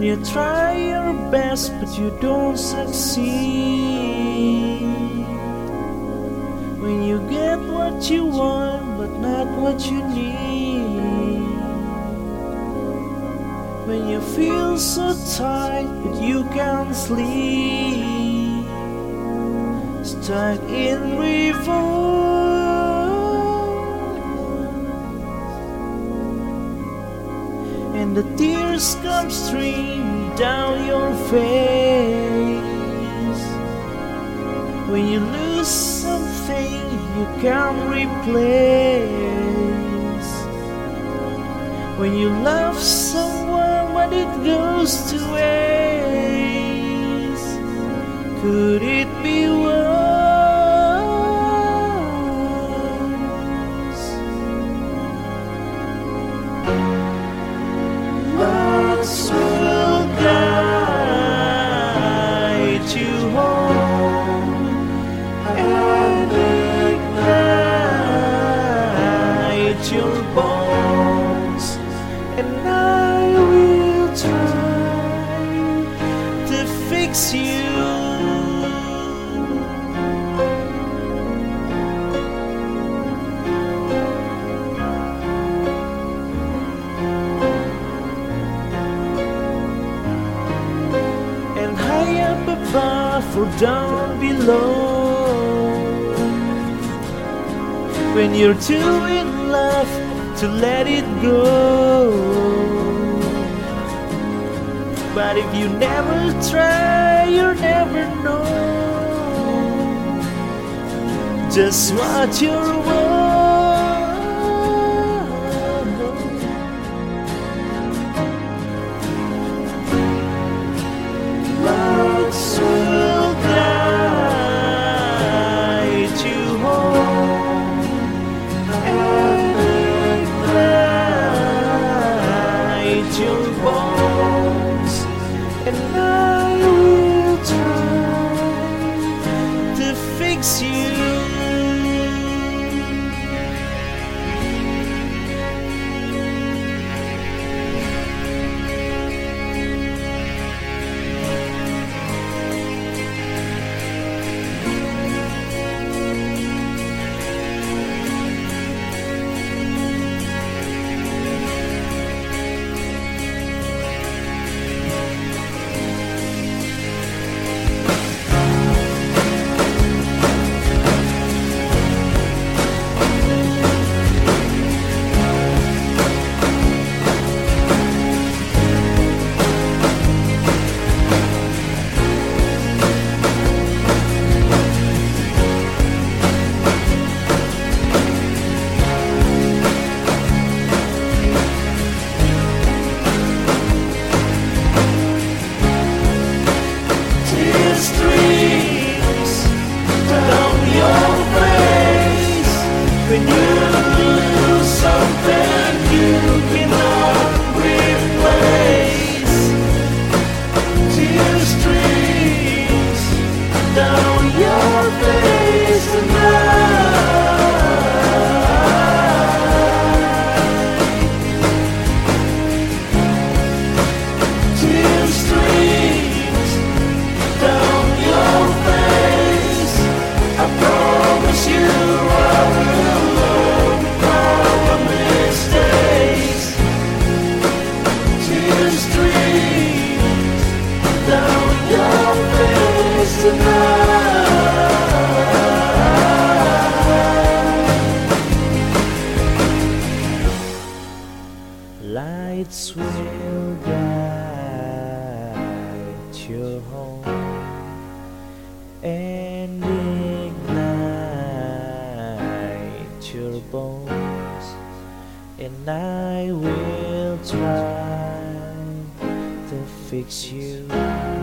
you try your best but you don't succeed, when you get what you want but not what you need, when you feel so tight but you can't sleep, stuck in revolt, and the tears come streaming down your face, when you lose something you can't replace, when you love someone but it goes to waste. Could it be worse? Words will guide you home and ignite your bones, and I will try to fix you. And high up above or down below, when you're too in love to let it go. But if you never try, you'll never know just what you're worth. Words will guide you home and ignite your bones, and I will try to fix you. When you lose something you cannot replace, tear streams down your face tonight. Tear streams down your face. I promise you I will. Lights will guide your home and ignite your bones, and I will try to fix you.